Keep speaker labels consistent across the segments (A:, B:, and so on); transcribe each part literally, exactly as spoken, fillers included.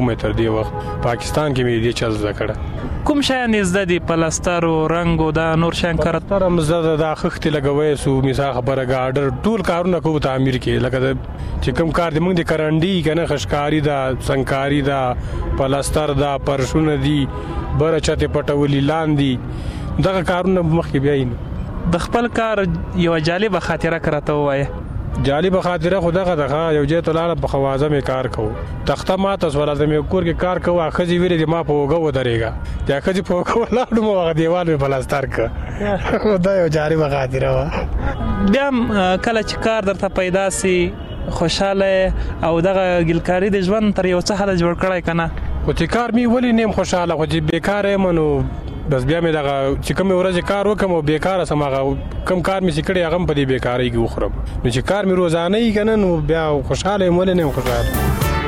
A: مې تر دې وخت پاکستان کې مې دې چل زده کړه.
B: کوم شیان زده دي؟ پلاستر او رنگ او دا نور شیان کار
A: تر هم زده دا خښتې لګوي سو مثال خبره ګاډر ټول کارونه کوو تعمیر کې لکه چې کوم کار دې موږ د کرنډي کنه خشکاری دا سنکاری دا پلاستر دا پرشونه دي بره چته پټولي لاندې دغه کارونه مخکې بیاین.
B: د خپل کار یو جالب خاطره کراته وایي.
A: جالب خاطره خدغه دغه یو ځای ته لاړم په خوازه مې کار کوو تخته ماته سواله د مې کور کې کار کوو اخځي ویری د ما په وګو ودرېګا چې اخځي په وګو لاړم هغه دیوال په پلاستر ک خدای یو جالب خاطره وا.
B: بیا کله چې کار درته پیدا سي خوشاله او دغه ګلکاری د ژوند تر یو څه حد جوړ کړای کنه
A: خو چې کار می ولې نیم خوشاله خو چې بیکار یم نو بس بیا مې دغه چې کوم ورځ کار وکم او بیکاره سم هغه کم کار مې سکړی هغه په دې بیکاری کې وخورم نو چې کار مې روزانه یې کنه نو بیا خوشاله یم ولې نیم خوشاله.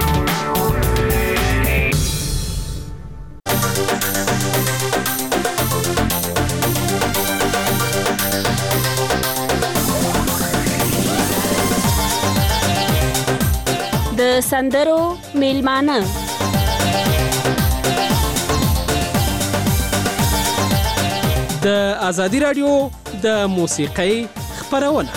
C: د سندرو میلمانه
D: د ازادي رادیو د موسیقۍ خبرونه.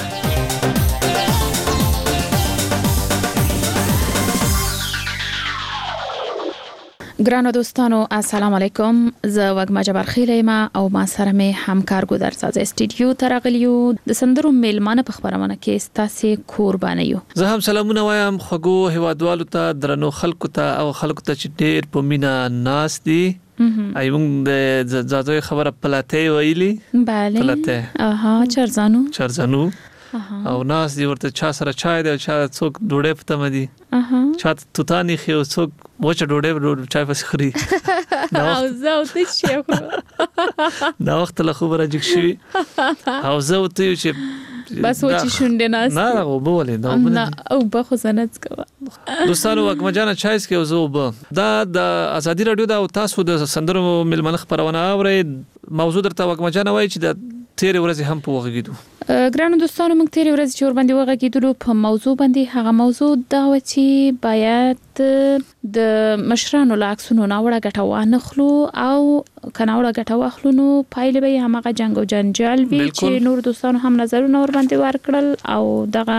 E: ګرانو دوستانو السلام علیکم. زه وګما جبار خیل یم او ما سره مې همکار ګودر ساز استودیو ته راغلیو د سندرو میلمانه په خبرونه کې ستاسو قرباني یو.
F: زه هم سلامونه وایم خوګو هوادوالو ته درنو خلکو ته او خلکو ته چې ډېر په مینا ناس دي. ایمون د زازوی خبره پلاته ویلی
E: بله
F: پلاته
E: اها چرزانو
F: چرزانو او ناس دی ورته چا سره چای دی چا څوک ډوډۍ پته مدي اها چا توتانی خو څوک وچه ډوډۍ چای پس خوري
E: او زه او ته شي
F: دا وخت له خبره جګ شي او زه او ته چې
E: بس وچی شونډه ناس
F: نه او بولې دا
E: نه او به خو زنت کوه
F: دوستانو وګما جانا چایس کې وزو به دا د ازادي رادیو دا تاسو د سندرو ملمنه خبرونه اوري موضوع درته وګما جانا وای چې د تیر ورځ هم په وغږیدو.
E: ګرانو دوستانو موږ تیر ورځ چې ور باندې وغږیدلو په موضوع باندې هغه موضوع دا و چې باید د مشرانو لاکسونو ناوړه ګټه وانخلو او کناوړه ګټه واخلو نو پایله به همغه جنگ او جنجال وي چې نور دوستانو هم نظرونه ور باندې ورکړل او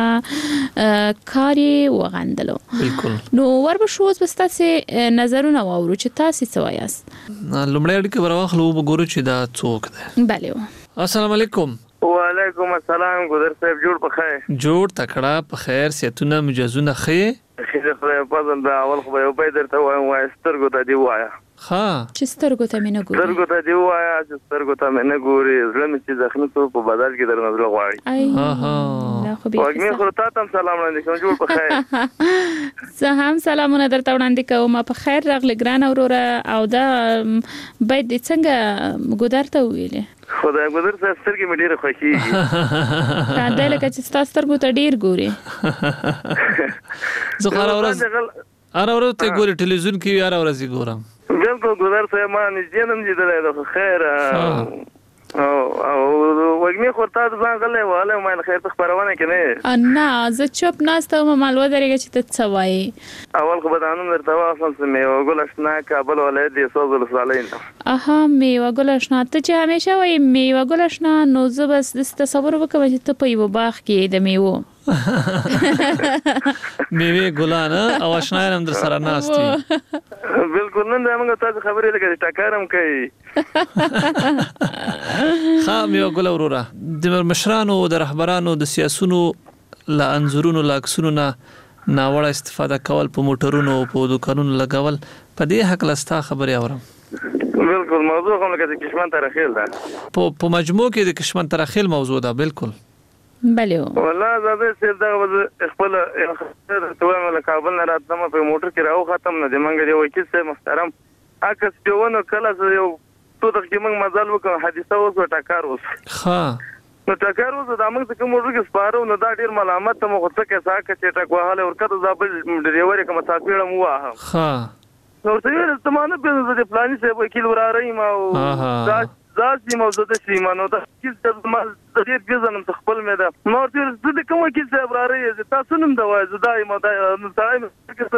E: دغه کاری وغندلو.
F: بالکل
E: نو ور به شوز بستاسي نظرونه واورو چې تاسو څه وایاست.
F: لمړی اړیکه ورواخلو وګورو چې دا څوک دی.
E: بله
F: السلام علیکم.
G: وعلیکم السلام ګودر صاحب جوړ په خیر
F: جوړ تکړه په خیر سیتونه مجازونه خې
G: خیر خدای په زنده اول خو یو به درته وایم وای سترګو ته دی وایا
F: ها
E: چې سترګو ته مې نه ګوري
G: سترګو ته دی وایا چې سترګو ته مې نه ګوري زړه مې چې زخمی ته په بدل کې درنه زړه غواړي
E: ها خو به
G: وګمه خو تاسو سلام وړاندې کوم جوړ په خیر
E: زه هم سلامونه درته وړاندې کوم په خیر راغلی ګران اوروره او دا باید څنګه ګودر ته ویلې
G: خدای ګودر صاحب سترګې مې ډېر خوښي
E: دا د لکه چې تاسو سترګو ته ډېر ګوري
F: زه هر ورځ هر ورځ ته ګوري ټلویزیون کې هر ورځ ګورم.
G: بالکل ګودر صاحب ما نږدې نم لیدلای دا خیر او او وګمه خو تاسو ځان غلې واله ما خیر په خبرونه کې نه
E: نه زه چوپ ناسته ما مالو درېږي چې ته څه وایي
G: اول خو بدانم درته واصل سمې او ګل اشنا کابل ولایت دی سوزل سالین
E: اها میوه ګل اشنا ته چې همیشه وایي میوه ګل اشنا نو زه بس د تصور وکم چې ته په یو باغ کې د میوه
F: میوه ګلان او آشنا هم در سره ناشتي
G: بالکل نن موږ تاسو خبرې لګی ټکرم کوي
F: خا میوه ګل وروره د مشرانو د رهبرانو د سیاسونو لا انظرونو لا عکسونو نه ناوړه استفاده کول په موټرونو په دکانونو لګول په دې حق لستا خبرې اورم.
G: بالکل موضوع کوم لکه کشمن ترخیل ده
F: په په مجموع کې د کشمن ترخیل موضوع ده. بالکل
E: بله
G: والله زده سید دا خپل ته ول کابل نه راتم په موټر کې راو ختم نه دی منګ دی وای چې محترم اکس پیونه کله یو تو د کیمنګ مزل وکړ حادثه اوس ټکر اوس
F: ها
G: نو ټکر اوس د موږ څخه موټر کې سپارو نو دا ډیر ملامت ته مخ څه کې ساکه چې ټکواله ورکته ځابل ډریور کوم مسافر مو واه
F: ها
G: نو څه ته مانه په دې پلاني سه وکیل وراره ما او ذاتي موضوع د سیمانو د کیسه ما د دې بيزنم خپل مې ده نو ته د کوم کیسه وراره تاسو نوم دا وای زداي ما دا نو تایم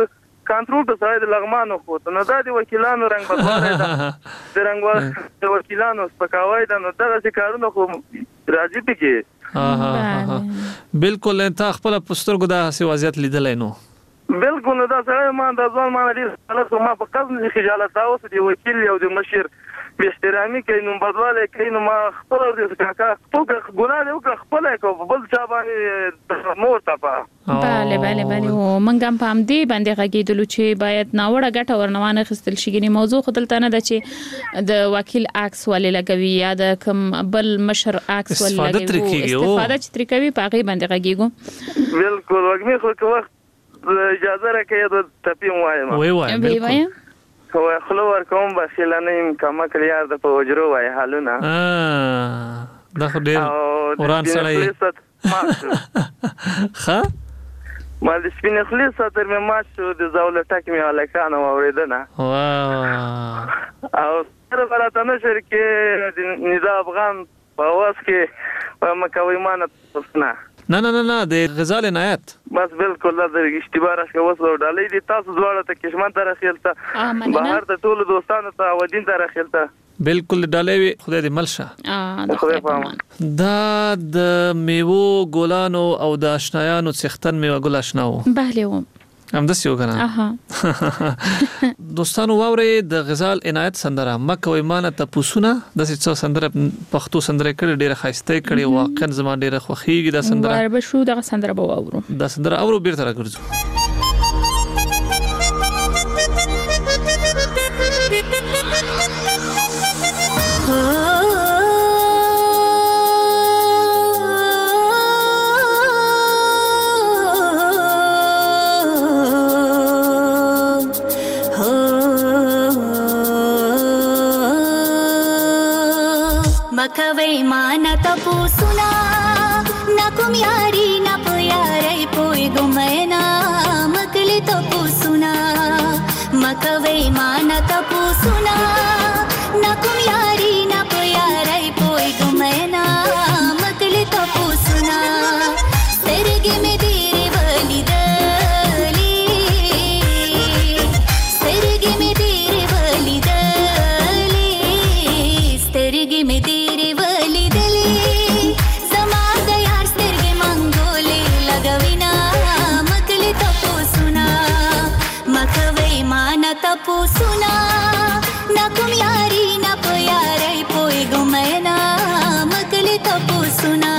G: کنټرول ته سره د لغمانو خو نو دا د وکیلانو رنگ بدواله ده د رنگ د وکیلانو سپکاوی ده نو دغه کارونه خو راځي پکې
F: ها ها بالکل انت خپل پسترګو دا سي وضعیت لیدلای نو
G: بالکل دا سره ما د ځوان ما لري خلاص ما په قصد خجالت اوس دی وکیل یو د مشر به احترامي کوي نو بدواله کوي نو ما خپل د کاکا خپل ګناه دی او خپل کو بل چا باندې مور تپا
E: bale bale bale او منګم پام دی باندې غږیدلو چې باید ناوړه ګټه ورنوانه خستل شي ګني موضوع خدلته نه ده چې د وکیل عکس ولې لګوي یا د کوم بل مشر عکس ولې لګوي استفاده چې تر کوي پاغي باندې غږیګو
G: بالکل وګمه خو کو وخت اجازه راکې د تپیم وایم
F: وای وای بالکل
G: خو خلو ورکوم بخیلانه کما کلیار د پوجرو وای حالونه
F: اه دا خو ډیر وران سړی ها
G: ما د سپین خلیص تر مې ما شو د زاوله ټک مې الکانو اوریدنه
F: واه
G: او سره براته نشر کې د نظام افغان په واس کې مکوي مان پسنه
F: نه نه نه د غزال عنایت
G: بس بالکل د اشتباه راشه وسو ډالې دي تاسو زواړه ته کشمن ته راخیلته بهر ته ټول دوستانو ته ودین ته راخیلته
F: بالکل ډالې خدای دې ملشه
E: ا
G: خدای پامان
F: دا د میوو ګلانو او د آشنایانو څختن میوه ګل آشناو
E: bale و
F: هم د سیو کنه
E: اها
F: دوستانو واورې د غزال عنایت سندره مکه و ایمانه ته پوسونه د څه سندره پښتو سندره کړي ډیره خاصه کړي واقعا زما ډیره خوخیږي د سندره
E: ور به شو د سندره به واورو
F: د سندره اورو بیرته راګرځو
H: मकवई माना तपु सुना ना कुम यारी ना प्यारे पोई गुमैना मकली तपु सुना मकवई माना तपु सुना ना कुम यारी ना प्यारे पोई गुमैना मकली तपु सुना सरगे में तेरे वली दली सरगे में तेरे वली दली सरगे में तपु सुना ना कुम यारी ना प्यारे पोई गुमैना मकली तपु सुना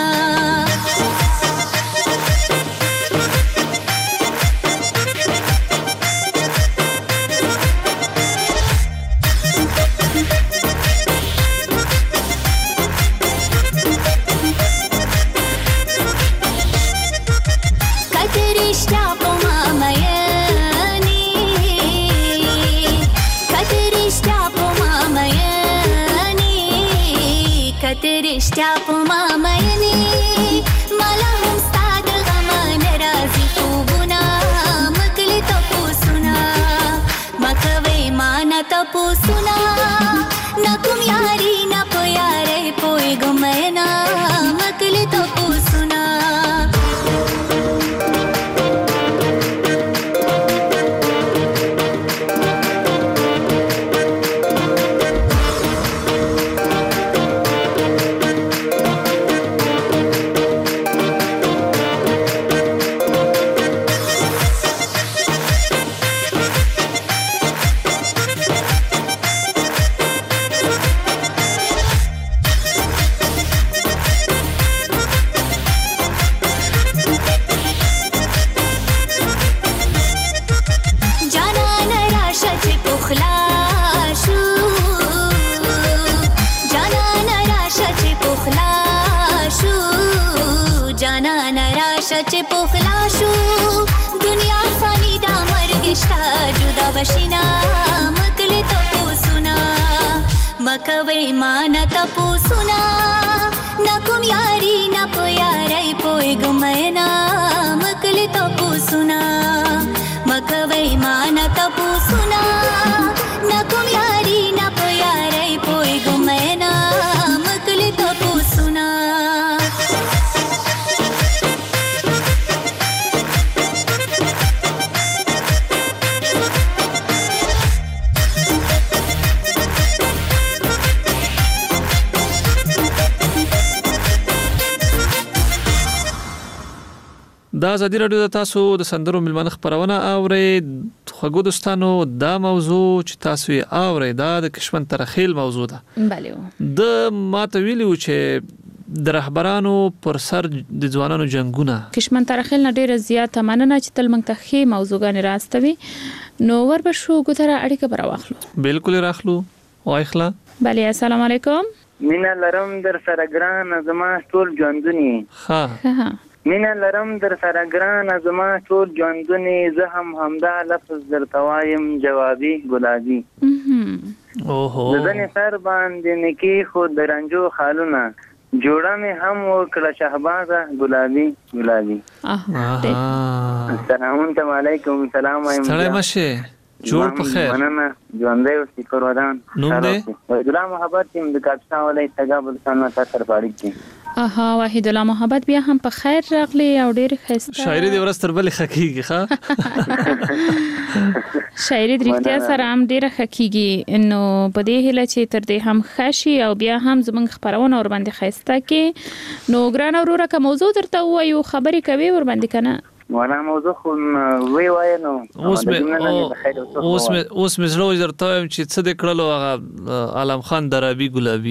H: कतरिष्टा पोमामया कतरिष्टा पुमामयनी मला हम साद गमन राजी खूबुना मकली तपु सुना मकवे माना तपु सुना ना तुम यारी ना प्यारे पोई गुमैना मकली तपु सुना चे पोखलाशू दुनिया फानी दा मरगिश्ता जुदा बशिना मकले तपु सुना मकवे माना तपु सुना ना कुम यारी ना प्यारे पोई गुमैना मकले तपु सुना मकवे माना तपु सुना ना कुम यारी ना प्यारे पोई गुमैना मकले तपु सुना
F: دا ازادي رادیو د تاسو د سندرو ملمنه خبرونه اوري خوګو دوستانو دا موضوع چې تاسو یې اوري دا د کشمن ترخیل موضوع ده
E: بله
F: د ماته ویلو چې د رهبرانو پر سر د ځوانانو جنگونه
E: کشمن ترخیل نه ډیره زیاته مننه چې تل موږ ته ښه موضوعګانې راستوي نو ور به شو ګوتره اړیکه پر واخلو
F: بالکل راخلو وایخلا
E: بله السلام علیکم
I: مینا لرم در سره ګران زما ټول ژوندونی
F: ها
I: مینا لرم در سره ګران زما ټول ژوندونی زه هم همدا لفظ در توایم جوابي ګلابي
F: اوهو
I: ځنې سر باندې نکی خو درنجو خالونه جوړه می هم وکړه شهبازه ګلابي ګلابي السلام علیکم سلام علیکم
F: سلام مشه جوړ په خیر
I: مننه ژوندۍ اوسې کورودان
F: نوم دې
I: وحید الله محبت تیم د کاپشن ولای تګابل سنت تر پاړی کی
E: اها وحید الله محبت بیا هم په خیر راغلی او ډیر خسته
F: شاعری دی ورستر بل خکیږي ښا
E: شاعری د رښتیا سره هم ډیر خکیږي نو په دې هله چې تر دې هم خشي او بیا هم زمونږ خبرونه ور باندې خسته کې نو ګران وروره کوم موضوع درته وایو خبرې کوي ور باندې کنه
I: ولا موضوع خو وی وای نو
F: اوس مې اوس مې اوس مې زړه درته وایم چې څه د کړلو هغه عالم خان درابي ګلابي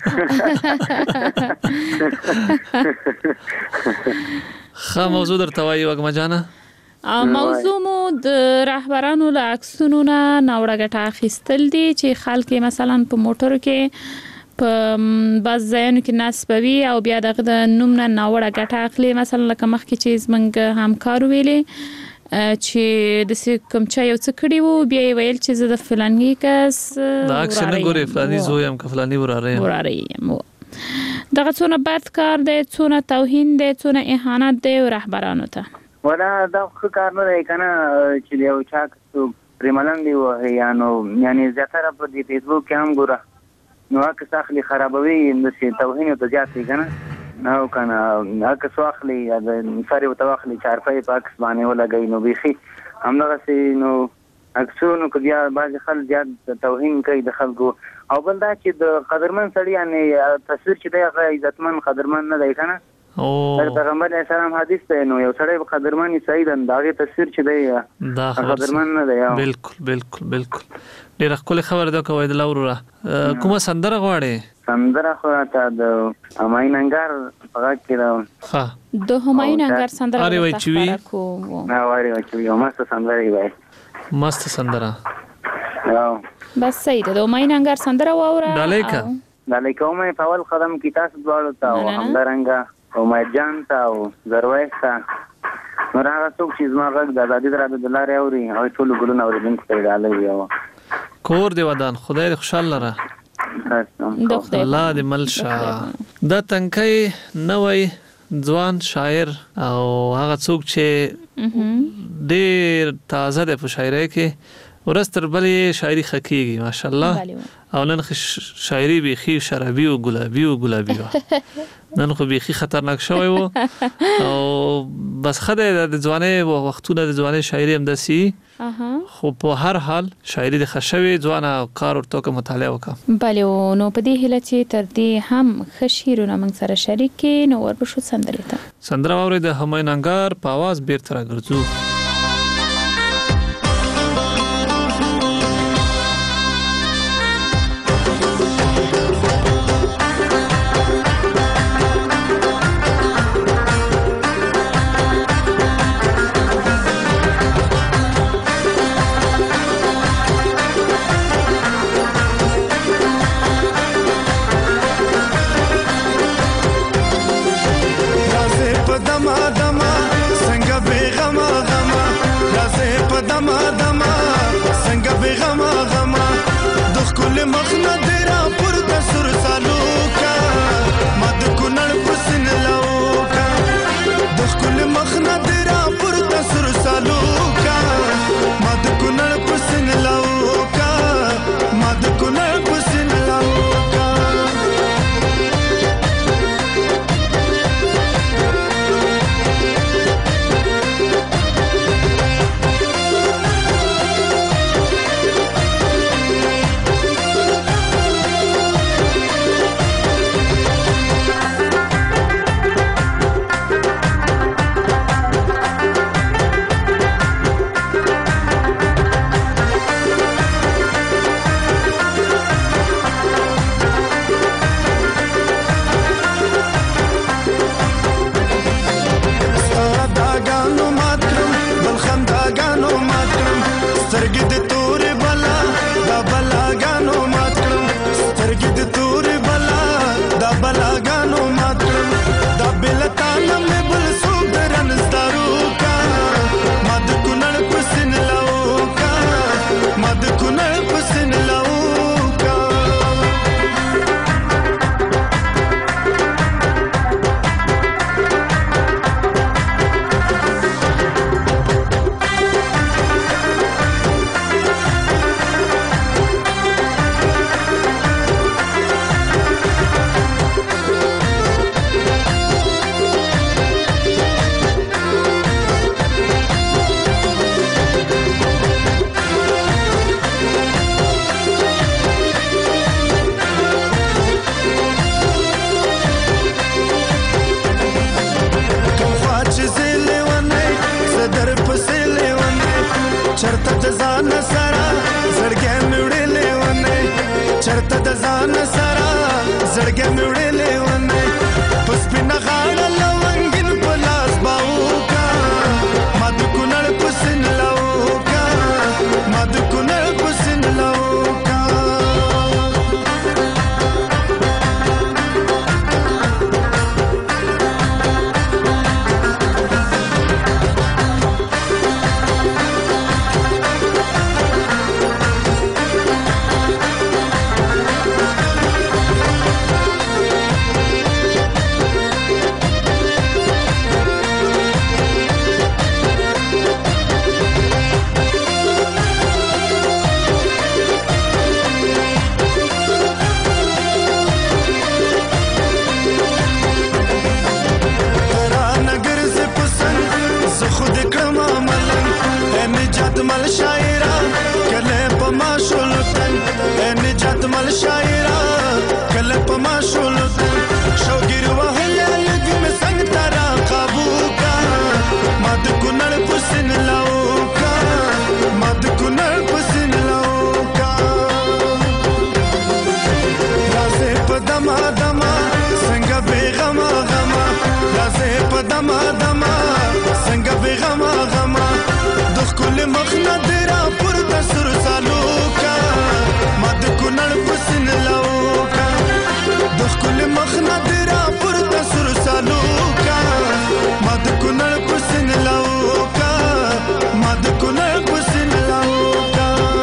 F: خا موضوع درته وایي وګما جانا
E: موضوع مو د رهبرانو له عکسونو نه ناوړه ګټه اخیستل دي چې خلک مثلا په موټر کې په باز ځایونو کې نسبوي او بیا دغه د نوم نه ناوړه ګټه اخلي مثلا لکه مخکې چې زمونږ همکار ویلې چې د کوم چا یو څه کړي وو بیا یې ویل چې زه د فلاني کس
F: دا عکس نه ګوري فلاني زوی هم که فلاني وراره یم
E: وراره یم دغه څونه بد کار دی څونه توهین دی څونه اهانت دی رهبرانو ته
I: ولا دا ښه کار نه دی کنه چې یو چا پریملن دی وه یا نو یعنی زیاتره په دې فیسبوک کې هم ګوره نو هغه څخه خرابوي د توهین ته زیات دی کنه نو کنه هغه څو اخلي د ساري وتواخلي چارپای پاکس باندې ولګي نو بيخي همدغه سي نو اکسونو کو بیا باز خل زیات توهین کوي د خلکو او بل دا چې د قدرمن سړی یعنی تصویر چې دی هغه عزتمن قدرمن نه دی کنه او پیغمبر اسلام حدیث ته نو یو سړی قدرمن سید اندازه تصویر چې دی
F: دا
I: قدرمن نه دی
F: بالکل بالکل بالکل ډیر خپل خبر دا کوي د لورا کومه سندره غواړي
I: سندره خو ته د هماین انګار هغه کې دا
E: ها د هماین انګار سندره
F: اره وای چوي
I: نه واره وای چوي مست سندره وای
F: مست سندره
E: بس سید د هماین انګار سندره واوره
F: دالیکا
I: دالیکا مې په اول قدم کې تاسو دواړو ته او همدارنګه او مې جان ته او زرويستا نو هغه څوک چې زما غږ د آزادي درته د لارې اوري او ټول ګلونه اوریدونکو ته ډالې یو
F: کور دی ودان خدای دې خوشاله لره الله دې ملشا دا تنکي نوې ځوان شاعر او هغه څوک چې ډېر تازه ده په شاعرۍ کې ورستر بلې شاعري خکېږي ماشاءالله او نن شاعري بيخي شرابي او ګلابي او ګلابي نن خو بيخي خطرناک شوی وو او بس خدای د ځواني وختونه د ځواني شاعري هم دسي خو په هر حال شاعري د خشوي ځوانه کار ورته کوم مطالعه وکړه
E: بله نو په دې هله چې تر دې هم خشیرونه موږ سره شریک کې نو وربشو سندرې ته
F: سندره اوري د هماین انګار په आवाज بیرته راګرځو
J: پسن لوکا چرته د ځان سره زړګې مې وړلې ونه چرته د ځان سره زړګې مې وړلې ونه په سپینه غاړه لونګین په لاس باوکا ما د کونړ په سین لاوکا ما د کونړ په سین لاوکا مل شاعرا کله پما شولتن نجات مل شاعرا کله پما شولتن شوګیر وهله لګم څنګه ترا قابو کا مد کونړ پسن لاوکا مد کونړ پسن لاوکا رازه پدما دما څنګه بیغما غما رازه پدما دما څنګه بیغما غما کل مخنا دیرا پورتا سر سالوکا مد کونړ پسن لاوکا دخ کل مخنا دیرا پورتا سر سالوکا مد کونړ پسن لاوکا مد کونړ پسن لاوکا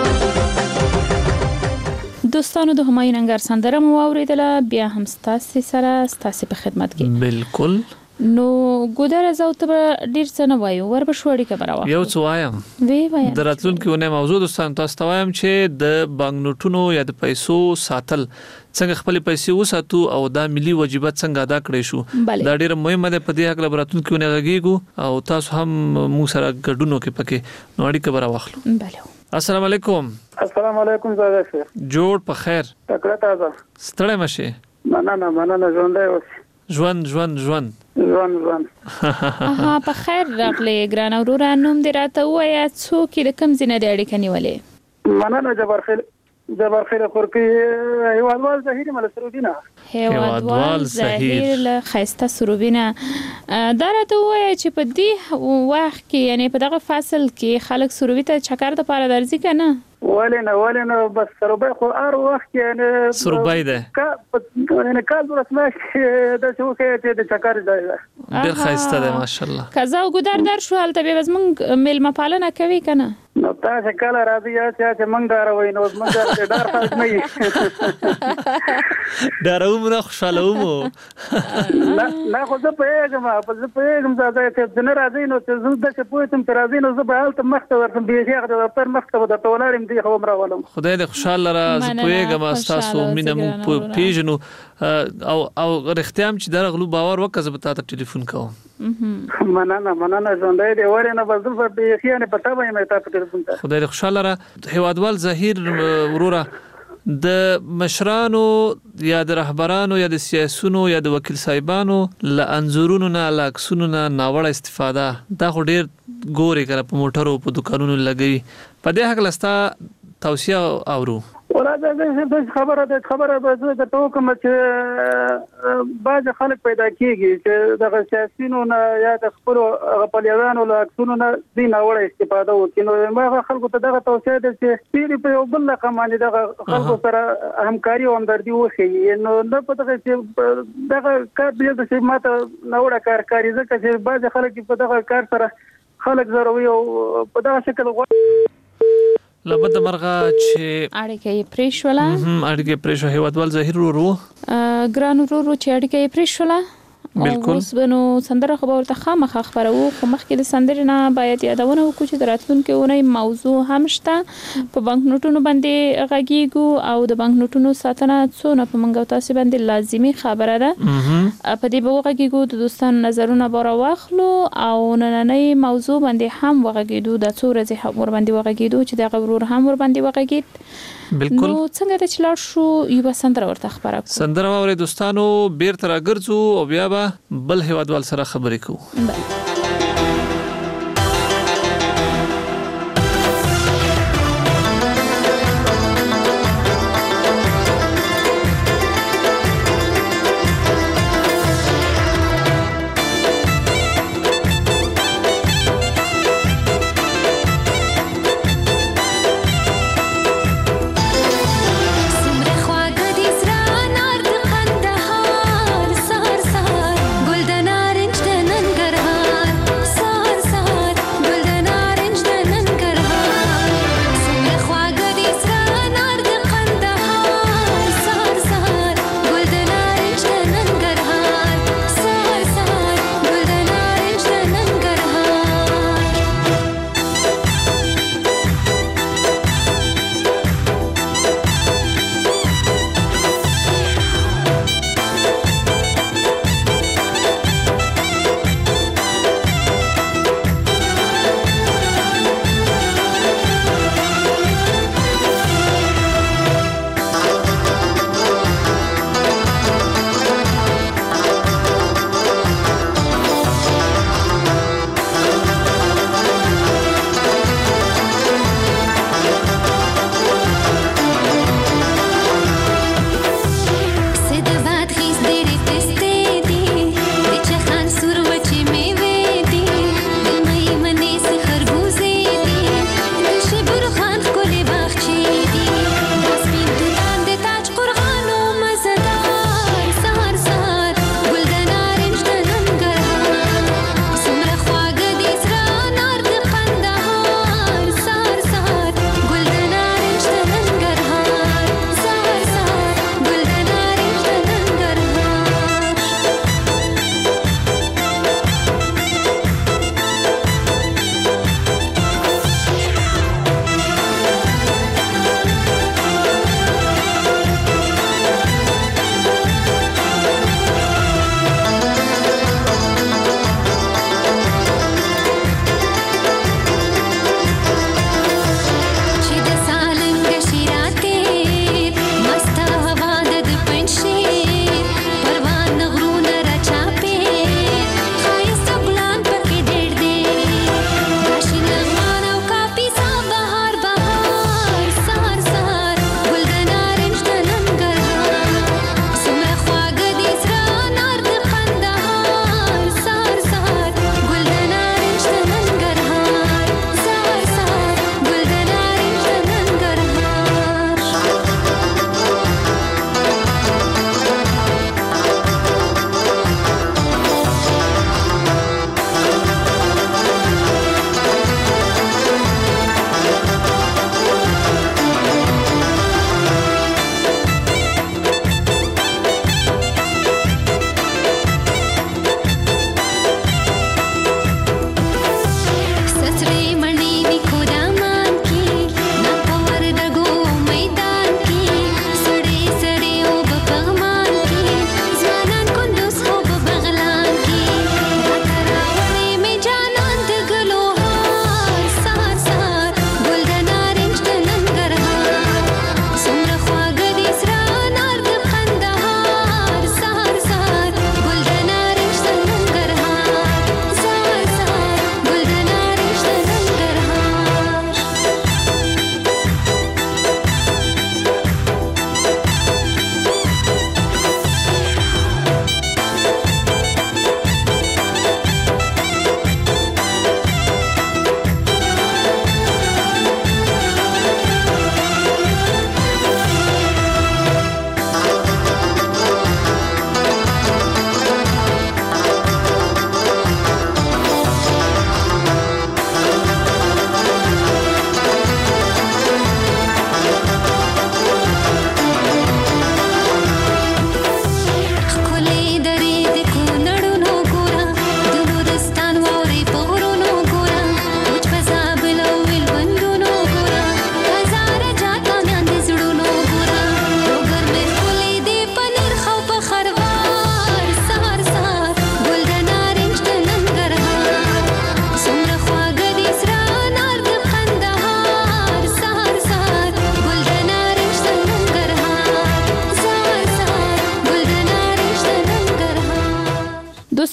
E: دوستانو د همایون انګر سندره مو اوریدله بیا هم ستاسو سره ستاسو په خدمت کې
F: بالکل
E: نو ګودر زو ته ډیر څه نه وایو ور بشوړی کبره وایو
F: یو څه وایم
E: وی وایم
F: دراتلونکو نه موضوع دوستان تاسو ته وایم چې د بانک نوټونو یا د پیسو ساتل څنګه خپل پیسې وساتو او دا ملي واجبات څنګه ادا کړی شو دا ډیر مهمه ده په دې حق لبراتونکو نه غږیږو او تاسو هم مو سره ګډونو کې پکې نو اړیکه برا واخلو
E: بله
F: السلام علیکم
K: السلام علیکم زاده خیر
F: جوړ په خیر
K: تکړه تازه
F: ستړی مشه
K: مننه مننه ژوندۍ اوسې
F: ژوند ژوند ژوند
K: ژوند ژوند
E: اها په خیر راغلی ګران اورورا نوم دې راته وایا څوک د کم زینه د اړیکه نیولې
K: مننه جبر خیر جبر خیر خورکی هیوادوال زهیر مل سروبینا
E: هیوادوال زهیر له خيسته سروبینا دا راته وایا چې په دې وخت کې یعنی په دغه فصل کې خلک سروبي ته چکر د پاره درځي کنه
K: ولنه ولنه بس سروبي خو ار وخت یعنی
F: سروبي ده
K: کا یعنی کال ورسمه د شوکه ته د چکر ځای
F: ډیر خيسته ده ماشاءالله
E: کزا وګدار در شو حالت به زمون ملما پالنه کوي کنه
K: نو تاسو کله راځي چې موږ داروي نو موږ ډار خالص نه یې
F: دارو موږ خوشاله ومو
K: نه خو زه پېږم په زه پېږم چې نه راځي نو چې زه د څه پوهتم چې راځي نو زه به حالت مخته ورته به یې هغه د پر مخته د تولارم دی خو مرولم
F: خدای دې خوشاله را زه پېږم تاسو مینه مو پیژنو او او رښتیام چې درغلو باور وکړه به تاسو ټلیفون کوم
K: مننه مننه ژوندۍ دی ورنه بس په یې نه پتا به مې تاسو ټلیفون ته
F: خدای دې خوشاله را هیوادوال زهیر ورورا د مشرانو یا د رهبرانو یا د سیاسيونو یا د وکیل صاحبانو ل انزورونو نه لاکسونو نه ناوړه استفاده دا خو ډیر ګوري کړه په موټرو په دکانونو لګوي په دې حق لستا توصيه اورو
K: وراده د خبره د خبره به د ټوکم چې باج خلک پیدا کیږي چې د سیاسيونو نه یا د خپل غپلیانو له اکسونو نه دین اوړه استفاده وکړي نو ما خلکو ته دغه توصيه ده چې پیری په یو بل قمانه دغه خلکو سره همکاري او همدردي وکړي نو نه پته چې دغه کار دې چې ماته نوړه کارکاري ځکه چې باج خلک په دغه کار سره خلک زروي او په دغه شکل
F: لبد مرغه چې
E: اړیکه یې پریښوله
F: هم اړیکه پریښو هیوادوال ظاهر ورو
E: ګران ورو چې اړیکه یې پریښوله
F: بالکل
E: اوس بنو سندره خو ورته خامخ خبرو خو مخکې د سندرې نه باید یادونه وکړو چې د راتلونکي اونۍ موضوع هم شته په بانک نوټونو باندې غږیږو او د بانک نوټونو ساتنه څونه په منګو تاسو باندې لازمی خبره ده په دې به وغږیږو د دوستانو نظرونه بار واخلو او نننۍ موضوع باندې هم وغږیدو د څو ورځې ور باندې وغږیدو چې د غوړور هم ور باندې وغږید
F: بالکل
E: نو څنګه د چلاړ شو یو سندره ورته خبره کوو
F: سندره اورې دوستانو بیرته راګرځو او بیا به بل هیوادوال سره خبرې کوو
H: ګل د نارنج د ننګرهار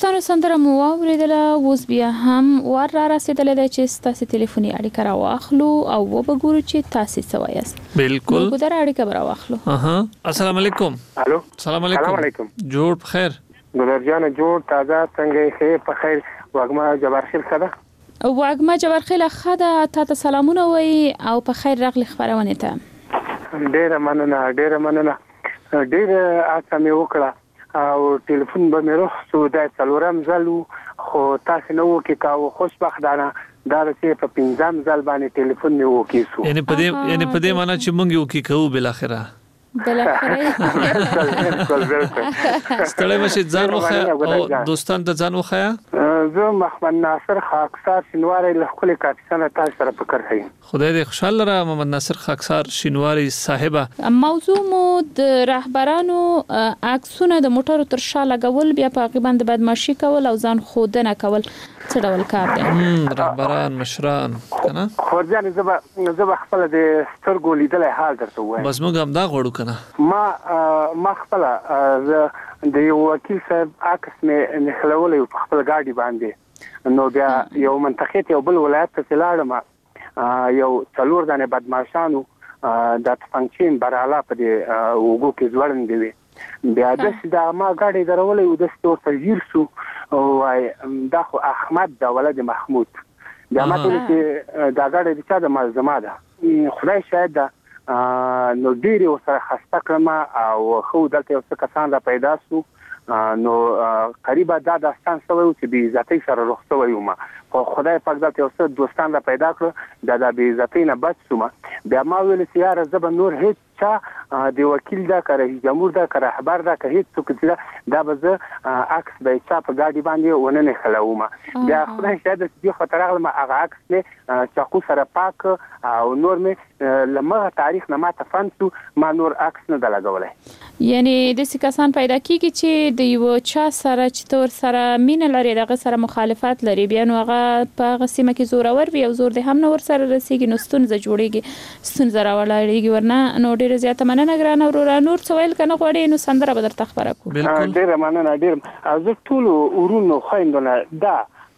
E: دوستانو سندره مو واوریدله، اوس بیا هم ور را رسیدلی دی چې ستاسې ټلیفوني اړیکه راواخلو او وبګورو چې تاسې څه وایاست.
F: بالکل
E: نو ګودره اړیکه به راواخلو.
F: اها السلام علیکم.
L: الو
F: السلام علیکم.
L: السلام علیکم.
F: جوړ بخیر.
L: ګلر جان جوړ تازه څنګه ښه په خیر. واګما جبارخیل خدا
E: واګما جبارخیل خدا تا ته سلامونه وای او په خیر راغلی خبرونه ته.
L: ډیره مننه ډیره مننه ډیره اته مې وکړه او ټلیفون به مې روح سو د څلورم ځلو خو تاسو نو کې کاو خوشبختانه دا چې په پنځم ځل باندې ټلیفون مې وکیسو.
F: یعنی په دې یعنی په دې معنی چې مونږ یو کې کوو بل اخره
L: بالکل بالکل
F: ستړی مشه ځان وخه او دوستان ته ځان وخه.
L: زه محمد ناصر خاکسار شینواری له خپل کاپیسانه تاسو سره فکر هي.
F: خدای دې خوشاله را محمد ناصر خاکسار شینواری صاحبہ.
E: موضوع مو د رهبرانو عکسونه د موټرو تر شا لګول، بیا په هغه باندې بدمعشي کول او ځان خودنه کول څه ډول کار دی؟
F: رهبران مشران کنه
L: خورجان زبا زبا خپل د سترګو لیدلې حال درته وایم.
F: بس موږ هم دا غوړو کنه.
L: ما ما خپل د یو وکیل صاحب عکس مې نخلولې په خپل گاډي باندې، نو بیا یو منطقه ته بل ولایت ته لاړم، یو څلور دانه بدمعشانو د فنکشن براله په دې وګو کې ځوړن دی. بیا د ما گاډي درولې او د ستور تغیر سو او دا خو احمد دا ولد محمود بیا ما ته چې دا گاډي د چا د ملزمه ده خدای شاید دا نو ډیری وسره خسته کړم او خو دلته اوس کسان را پیدا سو، نو قریبا دا داستان سوي چې بي عزتي سره رخصوي ومه، خو خدای پاک دلته اوس دوستان را پیدا کړ دا د بي عزتي نه بچ سوم. بیا ما ویل چې یار زب نور هیڅ چا د وکیل دا کړی جمهور دا کړی خبر دا که هیڅ څوک چې دا به زه عکس به چا په گاډي باندې ونه نه خلوم. بیا خدای شاید چې خو ترغله ما هغه عکس نه چاقو سره پاک او نور مې لمغه تاریخ نه ما تفنسو ما نور عکس نه دلګولای.
E: یعنی د سکاسان پیدا کیږي چې د یو چا سره چې تور سره مين لري دغه سره مخالفت لري، بیا نو هغه په غسیمه کې زور اور وي او زور د هم نور سره رسیږي، نو ستونزه جوړیږي ستونزه راوړایږي. ورنه نو ډیره زیاته مننه ګرانه ورور نور څویل کنه غوړې نو سندره بدر تخبره کو.
L: بالکل ډیره مننه ډیره از ټول ورونو خويندونه دا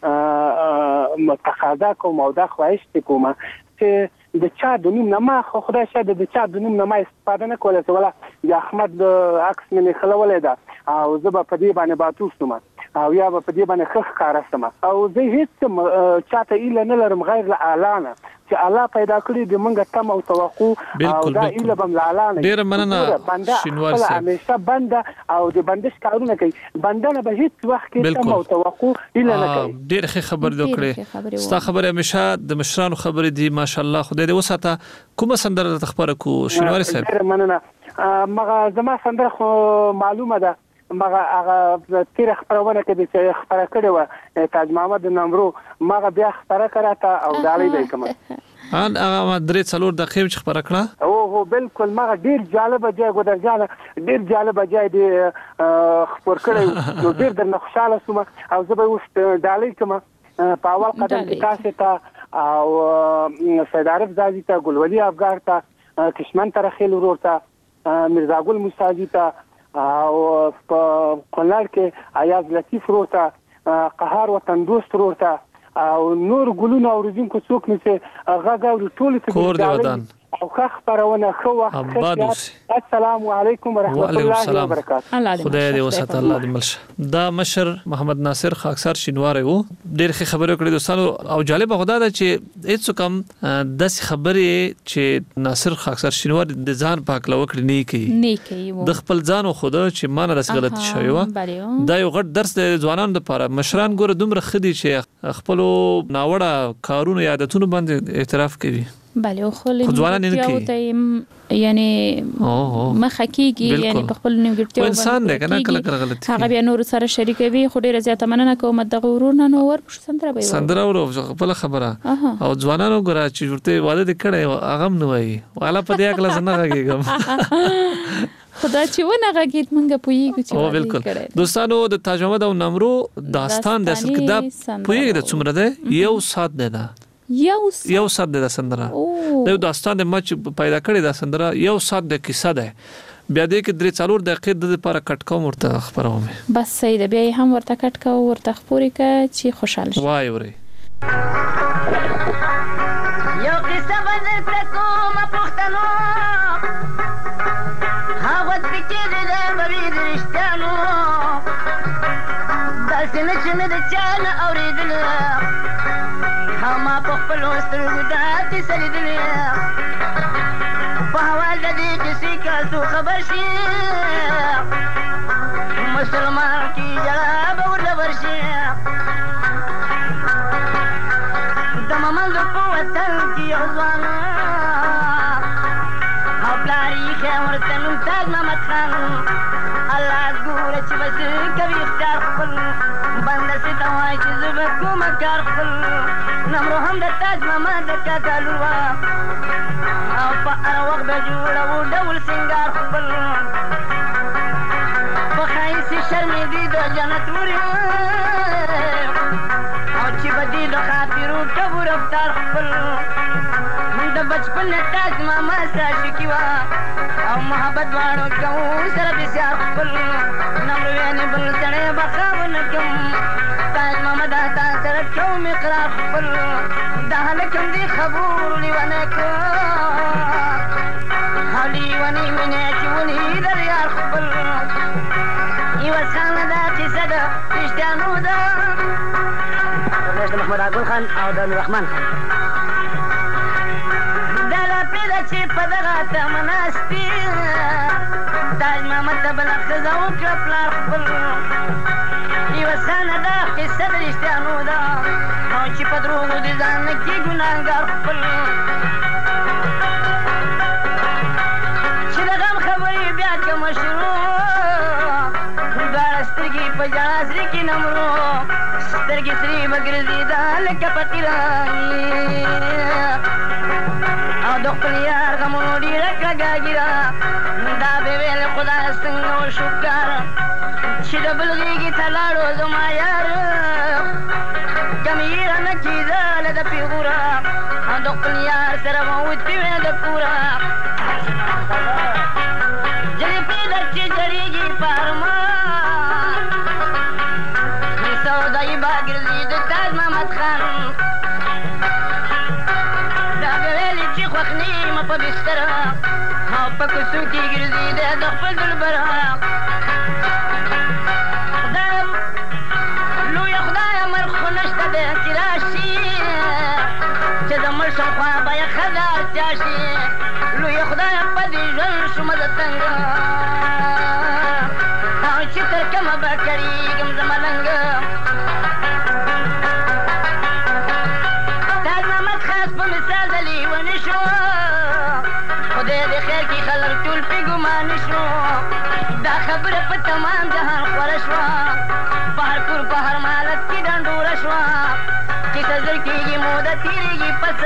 L: متقاضا کوم او دا خواهش کوم چې د چا د نوم نه ما خو خدای شاید د چا د نوم نه ما استفاده نه کوله چې ولا د احمد عکس مې خلولې ده او زه به په دې باندې باتوستم او یا به په دې باندې خخ کارستم او زه هیڅ چاته ایله نه لرم غیر له اعلان چې الله پیدا کړی د منګه تم او توقع او دا ایله بم اعلان
F: ډیر مننه شینوار صاحب
L: همیشه بنده او د بندش کارونه کوي، بنده نه به هیڅ وخت کې تم او توقع ایله نه کوي.
F: ډیر ښه خبر وکړي ستا خبره همیشه د مشرانو خبره دي ماشاءالله خدای دې وساته. کومه سندره تخبره کو شینوار صاحب؟
L: ډیر مننه. مغه زما سندره خو معلومه ده مغه هغه تیر خبرونه کې چې خبره کړې و تاج محمد نمرو مغه بیا خبره کړه او دالې دی کوم
F: ان هغه درې څلور دقیقې چې خبره کړه
L: او هو بالکل مغه ډیر جالب ځای ګودر جان ډیر جالب ځای دی خبر کړی نو ډیر د خوشاله سوم او زه به اوس دالې کوم په اول قدم تاسو ته او سید عارف زازی ته ګلولي افغان ته کشمن ترخیل ورور ته مرزا ګل موسی ته او په کونړ کې ایاز لطیف ورور ته قهار وطن دوست ورور ته او نور ګلونه اوریدونکو کو څوک نشي غاګاوري ټول ته
F: کور دی ودان
L: او خخ پرونه خو وخت السلام علیکم ورحمت الله وبرکاته.
F: خدای دې وسات الله دې ملشه. دا مشر محمد ناصر خاکسار شینواری وو ډېر ښه خبرې کړې دوستانو او جالب خدا ده چې هیڅ کم د خبرې چې ناصر خاکسار شینواری د ځان پاک لوکړي نه کوي
E: نه کوي
F: د خپل ځان خو د چې مان راس غلط شوی و دا یو غټ درس د ځوانانو لپاره. مشران ګوره دومره خدي چې خپل ناوړه کارونه عادتونو باندې اعتراف کوي.
E: بله خو لنیمګړتیا یعنی مخه کیږي یعنی په خپل نیمګړتیا
F: انسان نه کنه کله کله غلطي
E: هغه بیا نور سره شریکوي خو ډیره زیاته مننه کوم دغه ورونه نو ور سندره به
F: سندره ورو خپل خبره او ځوانانو ګره چې ورته واده کړي هغه نو وایي والا په دې اکلا زنه غږیږم
E: خدا چې ونه غږیت مونږه پویږو چې
F: او بالکل دوستانو د تاج محمد او نمرو داستان د اصل کتاب پویږي د څومره ده یو سات ده
E: یو
F: یو سات د سندره د داستان د مچ پیدا کړی د سندره یو سات د کیسه ده بیا دې کې درې څلور دقیقې د لپاره کټ کوم ورته خبروم
E: بس صحیح ده بیا هم ورته کټ کو ورته خبرې ک چې خوشاله شي
F: وای وره
M: یو قصه بدل پرکوم پښتنو هغه چې دې مری درشتانو داسې نه چې مې د چا نه اورېدل ما په خپلو سترګو داسې سلیدلې په حوال د دې کیسې که څوک خبر شي مسلمان کې ژړا به ورته ورشي د ممندو په وطن کې یو ځوان او پلار یې ښه ورته نوم تاج محمد خان الله ګوره چې بس کوي اختیار خپل بنده سي ته وایي چې زه به کومه کار خپل نمرو هم د تاج محمد د کاکا لور وه او په هر وخت به جوړوو ډول سینګار خپل په ښایستې شرمېدې د جنت ورې او چې به دې د خاطرو ټبو رفتار خپل د بچپن نه تاج محمد سره عاشقي وه او محبت دواړو کوو سره بسیار خپل نمرو یعنې بل سړی به ښه ونه کړم تاج محمد تا سره کوم اقرار خپل دا هلک هم دې خبرو لیونی کړ او لیونی مینې چې ونې در یار خپل یوه څانګه دا کیسه ده رښتیانو ده د محمد عبدل خان او د نوررحمن خان دا لاپې ده چې په دغه تمه ناستې تاج محمد ته بله ښځه وکړه پلار خپل یوه څانګه دا قصه د رښتیانو ده او چې په دروغو دې ځان نه کړي ګناهګار خپل چې د غم خبرې بیا کومه شروع دواړه سترګې په ژړا سرې کې نمرو سترګې سرې به ګرځېده لکه په تیرانې او د خپل یار غمونو ډېره کړه ګاګیره دا به ویل خدای څنګه وشو کار چې د بل غېږې ته لاړو زما یار کم یې رانه کېدله د پیغوره او د خپل یار سره به وتې وې د کوره جلفې ده چې جړېږي په ارمان سودایي به ګرځي د تاج محمد خان دا به ویلې چې خوښ نیمه په بستره او په کوڅو کې ګرځي د خپل دلبره لویه خدایه مرګ خو نشته دی چې راشي چې د مړ شم خوا به یې ښځه اړتیا شي لویه خدایه په دې ژوند شومه زه تنګه او چې تر کومه به کړېږم زه ملنګه تاج محمد خاص په مثال د لیوني شو خدای دې خیر کړي خلک ټول پرې ګمانه شو دا خبره په تمام جهان خوره شوه په هر کور په هر مالت کې ډنډوره شوه کیسه زر کېږي موده تېرېږي پس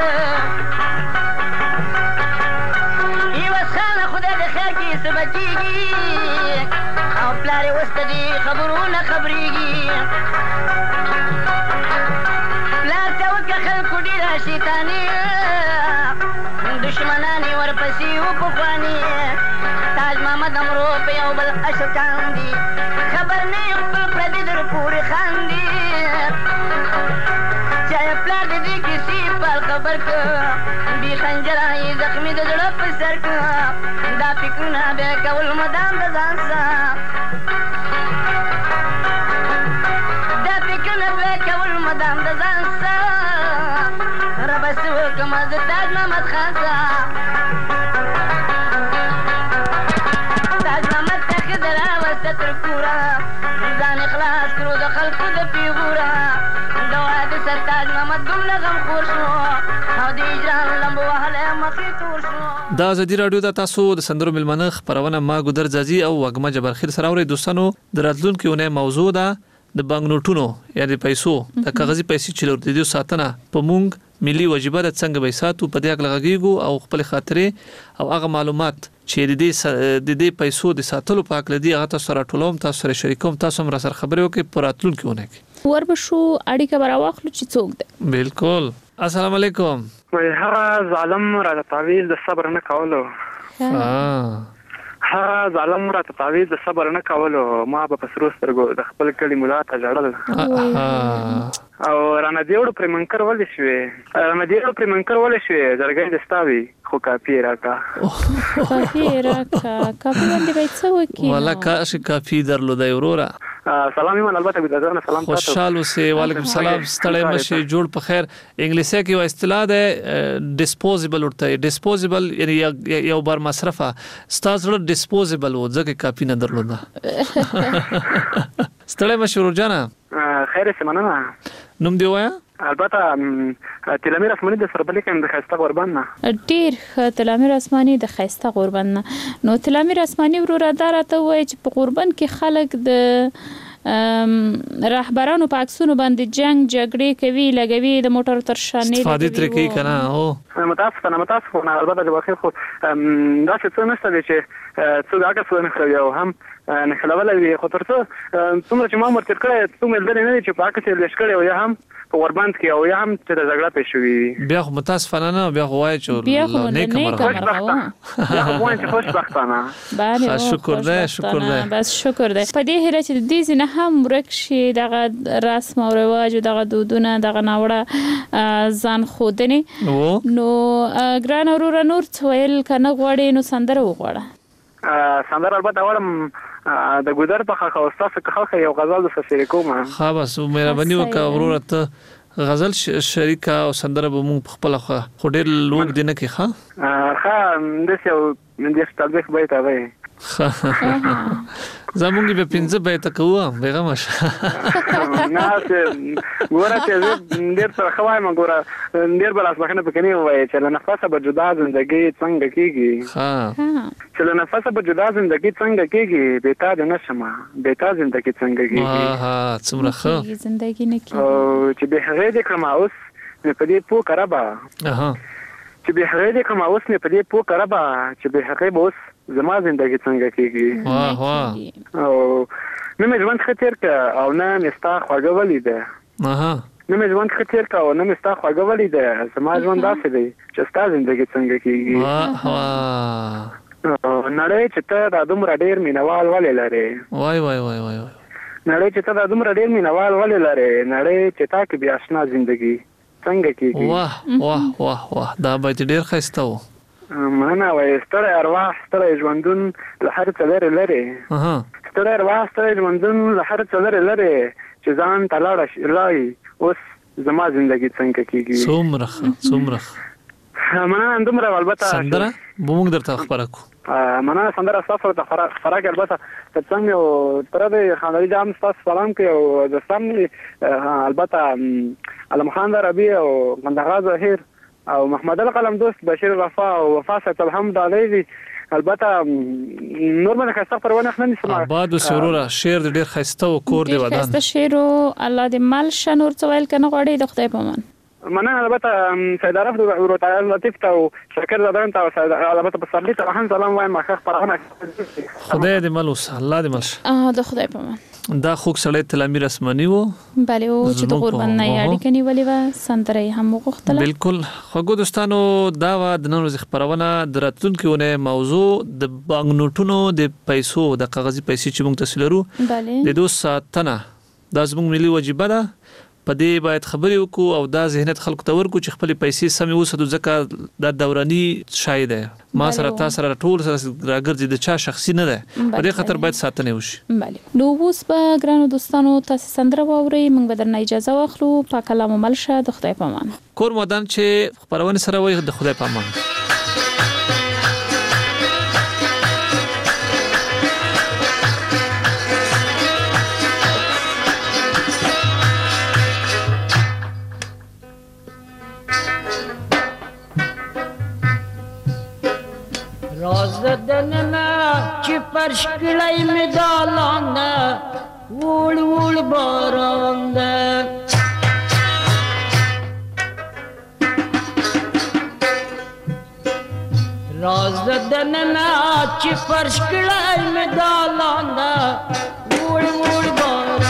M: یوه خانه خدای دې خیر کړي څه به کېږي او پلار یې اوس د دې خبرو نه خبرېږي پلار ته وکړه خلکو ډېره شیطاني دشمنان یې ورپسې و پخواني تاج محمد امرو په یو بل اشکان دي خبر نه یې خپل پردي در پورې خاندي چا یې پلار د دې کیسې پال خبر که بې خنجره یې زخمي د زړه په سر که دا فکرونه بیا کول مدام د ځان سه دا فکرونه بیا کول مدام د ځان سه ربه څه وکړمه زه تاج محمد خان سه تاج محمد ته ښځه راوسته تر کوره ځان یې خلاص کړو د خلکو د پیغوره د واده سر تاج محمد دومره غمخور شو او د اجران لمبو وهلی مخې تور شو
F: دا ازادي راډیو د تاسو د سندرو ملمنه خبرونه ما ګودر ځاځي او وګما جبرخیر سره اوري دوستانو د راتلونکي اونۍ موضوع ده د بانک نوټونو یا د پیسو د کاغذي پیسې چې لور د دې ساتنه په مونږ ملي واجبہ د څنګه به ساتو په دې اړه غږیږو او خپل خاطره او هغه معلومات چې د دې د دې پیسو د ساتلو په اړه دی هغه تاسو سره ټولوم تاسو سره شریکوم تاسو هم را سره خبرې وکړئ په راتلونکي اونۍ کې
E: وربشو اړیکه براواخلو چې څوک ده
F: بالکل السلام علیکم
L: وای هغه ظالم را د تعویز د صبر نه کولو
F: ها
L: ها ظالم راته تعویض د صبر نه کولو ما به په سرو سترګو د خپل کلي ملا ته ژړل او رانه دیوړو پرې منکر ولې شوې رانه دیوړو پرې منکر ولې شوې زړګی دې ستا وي خو کافي راکړه
E: کافي راکړه کافي باندې باید څه وکړي
F: والا کاش کافي درلودای وروره
L: سلام ایمان البته بیا ځنه سلام تاسو
F: خوشحال اوسئ وعلیکم سلام ستړی مشي جوړ په خیر انګلیسي کې یو اصطلاح ده ډیسپوزیبل ورته ډیسپوزیبل یعنی یو بار مصرفه ستاسو ډیسپوزیبل و ځکه کافي نه درلوده ستړی مشي ورجانا
L: خیر سمانه
F: نوم دی وایا
L: البته تلامیر اسماني د سربلې کې د خسته قربان نه
E: ډیر تلامیر اسماني د خسته قربان نه نو تلامیر اسماني وروره دارته وای چې په قربان کې خلک د رهبرانو په عکسونو باندې جنگ جګړې کوي لګوي د موټر تر شانې
F: استفاده تر کوي کنه او
L: متاسفانه متاسفانه البته د واقع خو دا څه نشته چې څو هغه څه نه خو هم نه خلول وي خو ترڅو څومره چې ما مرتر کړی څومره دل نه چې پاکه چې لښ کړی او یا هم په ورباند کې او یا هم چې د جګړه پېښ شوې
F: بیا خو متاسفانه نه بیا خو وای چې
E: نه کومه
L: بیا خو وای چې خوشبختانه
E: بله
F: شکر ده شکر ده
E: بس شکر ده په دې هره چې دې نه هم ورک شي دغه رسم او رواج دغه دودونه دغه ناوړه ځان خودنه نو ګران اورور نور څویل کنه غوړې نو سندره وغوړه
L: سندره البته وړم د ګودر په خاخه استاد څخه یو غزل د سفیر کوم
F: ها بس مهرباني وکړه اورور ته غزل شریکه او سندره به مونږ خپل خو ډېر لوګ دینه کې ښه
L: ښه د څه من دې ستاسو به ته وای
F: زمونږ به پنځه به ته کوه بیغه مش
L: نه ګوره چې ډېر سره خوای ما ګوره ډېر بل اسمه په کني وای چې له نفسه به جدا ژوندۍ څنګه کیږي
F: ها
L: چې له نفسه به جدا ژوندۍ څنګه کیږي به تا د نشمه به تا ژوندۍ څنګه کیږي
F: ها څومره ښه
E: ژوندۍ نه کیږي
L: او چې به هغه دې کړم اوس په دې پو کربا
F: اها
L: چې به هغه دې کړم اوس په دې پو کربا چې به هغه اوس زما زندگی څنګه کیږي
F: واه واه
L: او نه مې ژوند خطر کا او نه مستا خواږه ولیده
F: اها
L: نه مې ژوند خطر کا او نه مستا خواږه ولیده زما ژوند داسې دی چې ستا زندگی څنګه کیږي
F: واه واه
L: نړۍ چې ته د دومره ډیر مینوال ولې لري
F: وای وای وای وای
L: نړۍ چې ته د دومره ډیر مینوال ولې لري نړۍ چې تا کې بیا آشنا زندگی څنګه کیږي
F: واه واه واه واه دا به ډیر ښایسته و
L: معنا وای ستړی ارواح ستړی ژوندون له هر څه لري لري
F: اها
L: ستړی ارواح ستړی ژوندون له هر څه لري لري چې ځان تلاړ شي لای اوس زما ژوندۍ څنګه کیږي
F: څومره څومره
L: معنا اندومره البته
F: سندره بومږ درته خبره کو
L: معنا سندره تاسو ته فراغ البته څنګه او تر دې خاندي جام تاسو سلام کوي او د سامي البته علم خان ربيع او مندغه ظاهر او محمد القلم دوست بشیر وفا او وفا صاحب الحمد علیه البته نور من خسته پرونه خننی سما
F: آباد وسروره شعر ډیر خسته او کور دی ودان
E: خسته شعر الله دې مال شنور څویل کنه غړي د خدای په مان
L: مننه البته سید عرف ورته لطیف ته او شکر زدان ته البته په صلیت الرحمن سلام وایم مخه پرونه
F: خدای دې ملوس الله دې ملش
E: اه د خدای په مان
F: دا خوک سړی تلامیر اسماني وو
E: بله او چې د قربان نه یادی کني ولې و سندره هم وغوښتله
F: بالکل خو دوستانو دا و د نن ورځ خبرونه دراتونکو نه موضوع د بانک نوټونو د پیسو د کاغذي پیسې چې موږ تاسو لرو د دوه ساتنه دا زموږ ملي واجب ده په دې باید خبرې وکړو او دا ذهنیت خلکو ته ورکړو چې خپل پیسې سمې وساتو ځکه دا دوراني شای ده ما سره تاسو سره ټول سره راګرځي د چا شخصي نه ده په دې خاطر باید ساتنه وشي
E: بله نو اوس به ګرانو دوستانو تاسو سندره واورئ موږ به درنه اجازه واخلو په کلام ملشه د خدای په امان
F: کور مودان چې خبرونه سره وای د خدای په امان
N: رازدننا چې پرش کړای می دالان وړ وړ باران رازدننا چې پرش کړای می دالان وړ وړ باران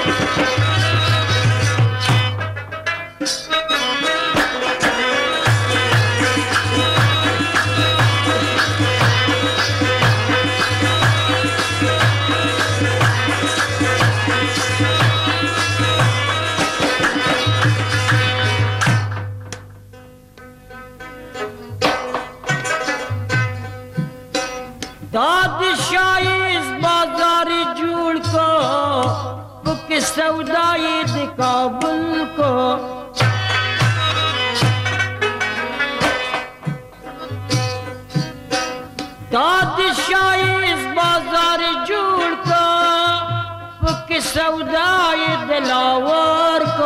N: सौदाई दे काबुल को बादशाही इस बाजार जुड़ को कि सौदाई दिलावर को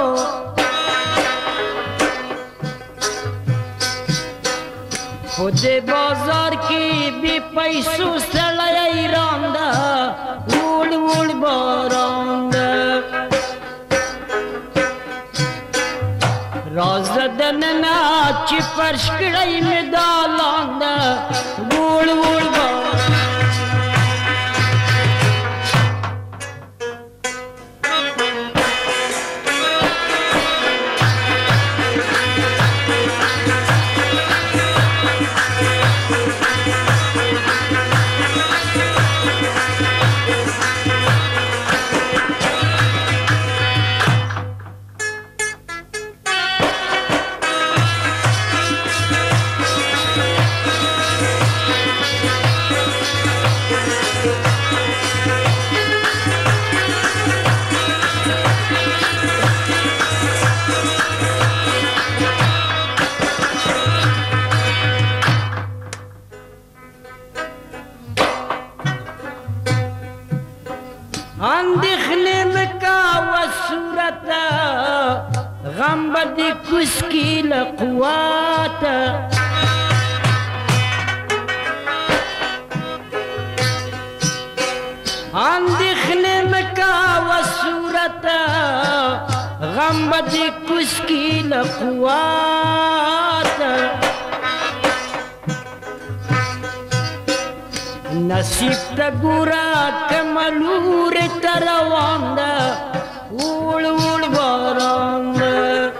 N: खुदे बाजार की भी पैसों से लड़ाई रांदा उड़ उड़ बारांदा राजदन नाच परशकड़ाई में दालांदा उड़ उड़ बारांदा अंदिखने में का वसूरत गम बदी कुसकी लकुआत अंदिखने में का वसूरत गम बदी कुसकी लकुआत नसीब तगुरा कमलूर तरवांदा उड़ उड़ बारांदा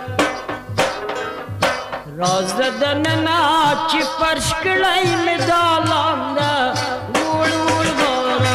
N: राजदन नाच परशकड़ाई में दालांदा उड़ उड़ बारांदा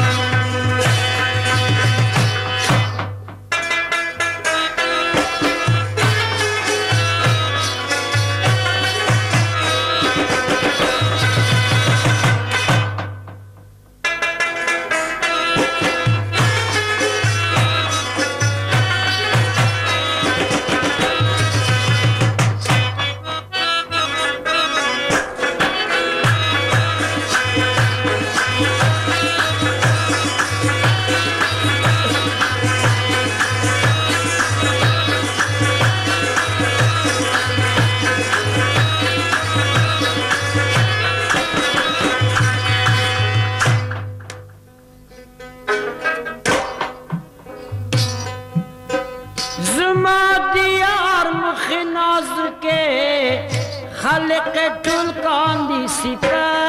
N: खलक टुल कांदी सिपा